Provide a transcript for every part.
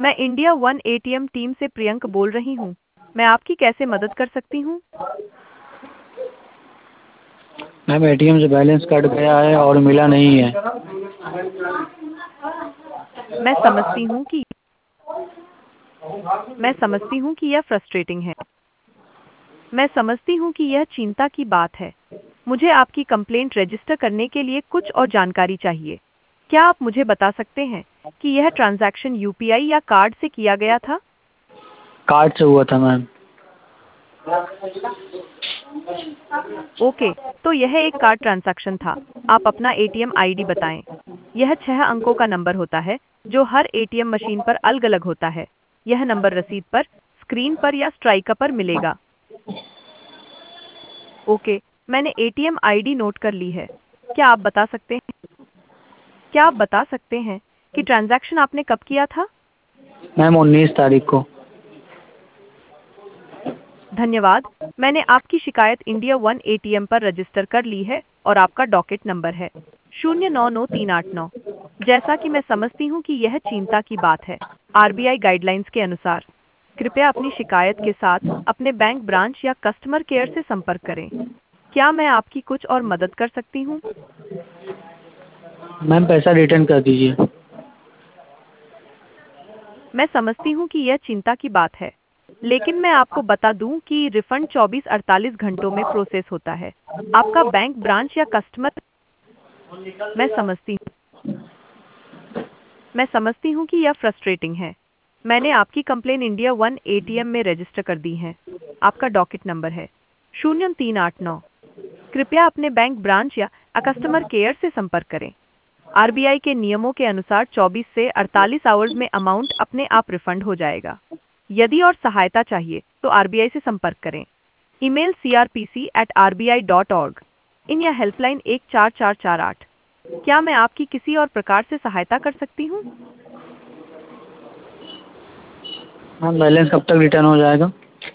मैं India one ATM team से प्रियंक बोल रही हूँ। मैं आपकी कैसे मदद कर सकती हूँ? मैम एटीएम से बैलेंस कट गया है और मिला नहीं है। मैं समझती हूँ कि मैं समझती हूँ कि यह फ्रस्ट्रेटिंग है। मैं समझती हूँ कि यह चिंता की बात है। मुझे आपकी कंप्लेंट रजिस्टर करने के लिए कुछ और जानकारी चाहिए। क्या आप मुझे बता सकते हैं कि यह ट्रांजैक्शन यूपीआई या कार्ड से किया गया था? कार्ड से हुआ था मैम। ओके, तो यह एक कार्ड ट्रांजैक्शन था। आप अपना एटीएम आईडी बताएं। यह 6 अंकों का नंबर होता है जो हर एटीएम मशीन पर अलग-अलग होता है। यह नंबर रसीद पर, स्क्रीन पर या स्ट्राइकर पर मिलेगा। ओके, मैंने एटीएम आईडी नोट कर ली है। क्या आप बता सकते हैं क्या आप बता सकते हैं कि ट्रांजैक्शन आपने कब किया था? मैम 19 तारीख को। धन्यवाद। मैंने आपकी शिकायत इंडिया वन एटीएम पर रजिस्टर कर ली है और आपका डॉकेट नंबर है 099389। जैसा कि मैं समझती हूँ कि यह चिंता की बात है। आरबीआई गाइडलाइंस के अनुसार कृपया अपनी शिकायत के साथ अपने बैंक ब्रांच या कस्टमर केयर से संपर्क करें। क्या मैं आपकी कुछ और मदद कर सकती हूँ? मैम पैसा रिटर्न कर दीजिए। मैं समझती हूँ कि यह चिंता की बात है, लेकिन मैं आपको बता दूं कि रिफंड 24-48 घंटों में प्रोसेस होता है। आपका बैंक ब्रांच या कस्टमर मैं समझती मैं समझती हूँ कि यह फ्रस्ट्रेटिंग है। मैंने आपकी कंप्लेन इंडिया वन एटीएम में रजिस्टर कर दी है। आपका डॉकेट नंबर है 0389। कृपया अपने बैंक ब्रांच या कस्टमर केयर से संपर्क करें। आरबीआई के नियमों के अनुसार 24 से 48 आवर्स में अमाउंट अपने आप रिफंड हो जाएगा। यदि और सहायता चाहिए तो आरबीआई से संपर्क करें। ईमेल crpc@rbi.org इन या हेल्पलाइन 14448। क्या मैं आपकी किसी और प्रकार से सहायता कर सकती हूँ? मैम बैलेंस कब तक रिटर्न हो जाएगा?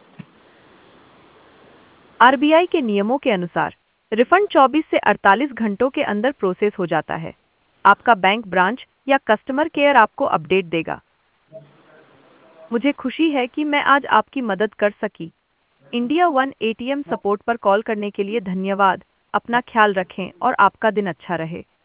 आरबीआई के नियमों के अनुसार रिफंड 24 से 48 घंटों के अंदर प्रोसेस हो जाता है। आपका बैंक ब्रांच या कस्टमर केयर आपको अपडेट देगा। मुझे खुशी है कि मैं आज आपकी मदद कर सकी। इंडिया वन एटीएम सपोर्ट पर कॉल करने के लिए धन्यवाद। अपना ख्याल रखें और आपका दिन अच्छा रहे।